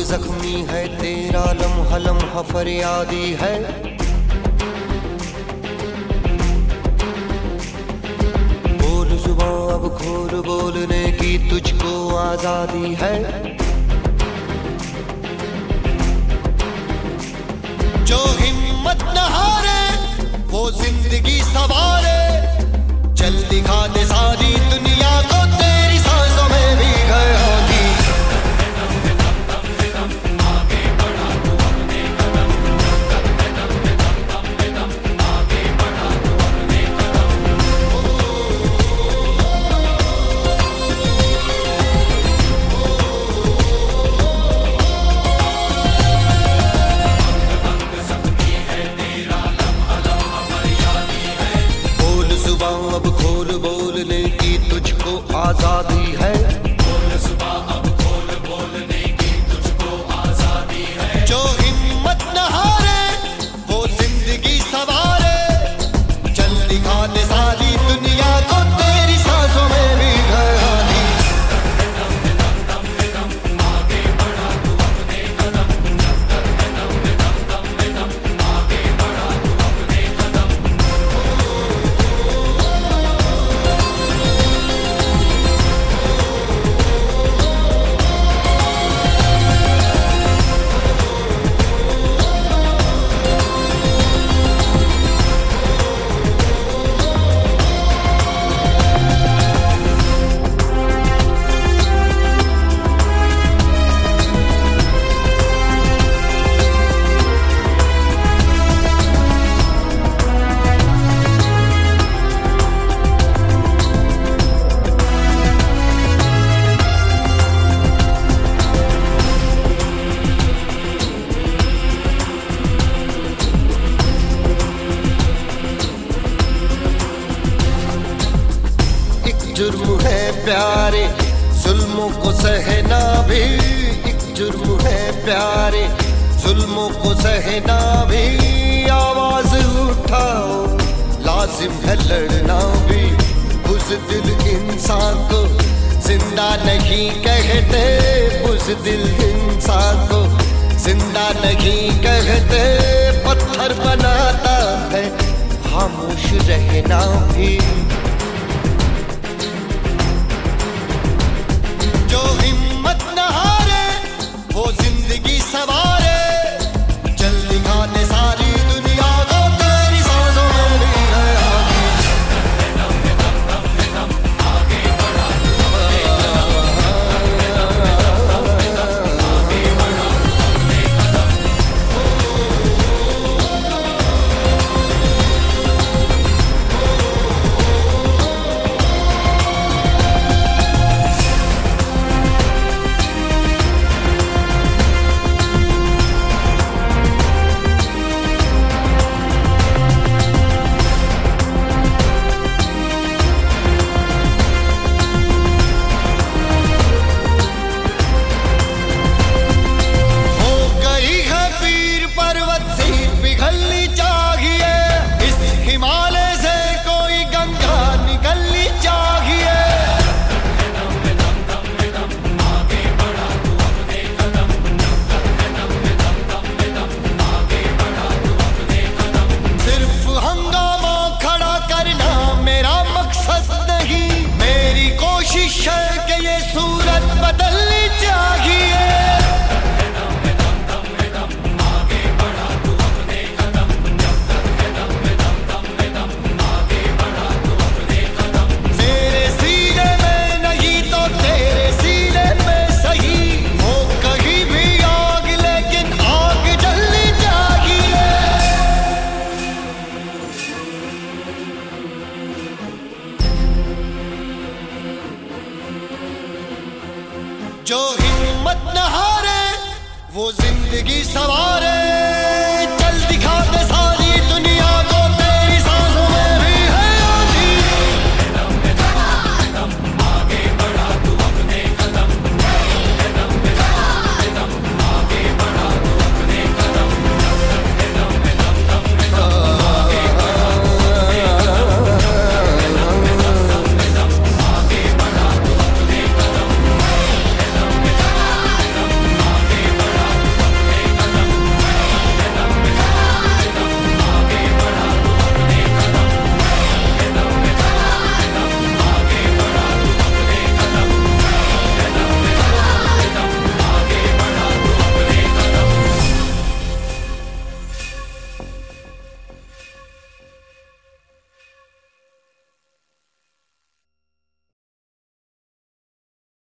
जख्मी है तेरा लम्हा लम्हा फरियादी है। बोल जुबां अब खोल बोलने की तुझको आजादी है। जो हिम्मत न हारे वो जिंदगी सवारे, चल दिखा दे सारी दुनिया को तेरी सांसों में भी घर होगी। अब खोल बोलने की तुझको आजादी है। बोल सुबह अब खोल बोलने की तुझको आजादी है। जो हिम्मत न हारे वो जिंदगी सवारे, चल दिखा दे सारी दुनिया को तेरी सांसों में भी घरानी। आगे बढ़ा तू अपने कदम, आगे बढ़ा तू अपने कदम। जुर्म है प्यारे जुल्मों को सहना भी, एक जुर्म है प्यारे जुल्मों को सहना भी। आवाज उठाओ लाजिम है लड़ना भी, उस दिल इंसान को जिंदा नहीं कहते, उस दिल इंसान को जिंदा नहीं कहते। पत्थर बनाता है खामोश रहना भी। जो हिम्मत न हारे वो जिंदगी सवारे, चल दिखा दे सारी दुनिया को तेरी सांसों में भी घरानी। आगे बढ़ा तू अपने कदम, आगे बढ़ा तू अपने कदम। ये सूरत बदलनी चाहिए। आगे बढ़ा तू अपने कदम, आगे बढ़ा तू अपने कदम। मेरे सीने में नहीं तो तेरे सीने में सही, हो कहीं भी आग लेकिन आग जलनी चाहिए। जो हिम्मत न हारे वो जिंदगी सवारे।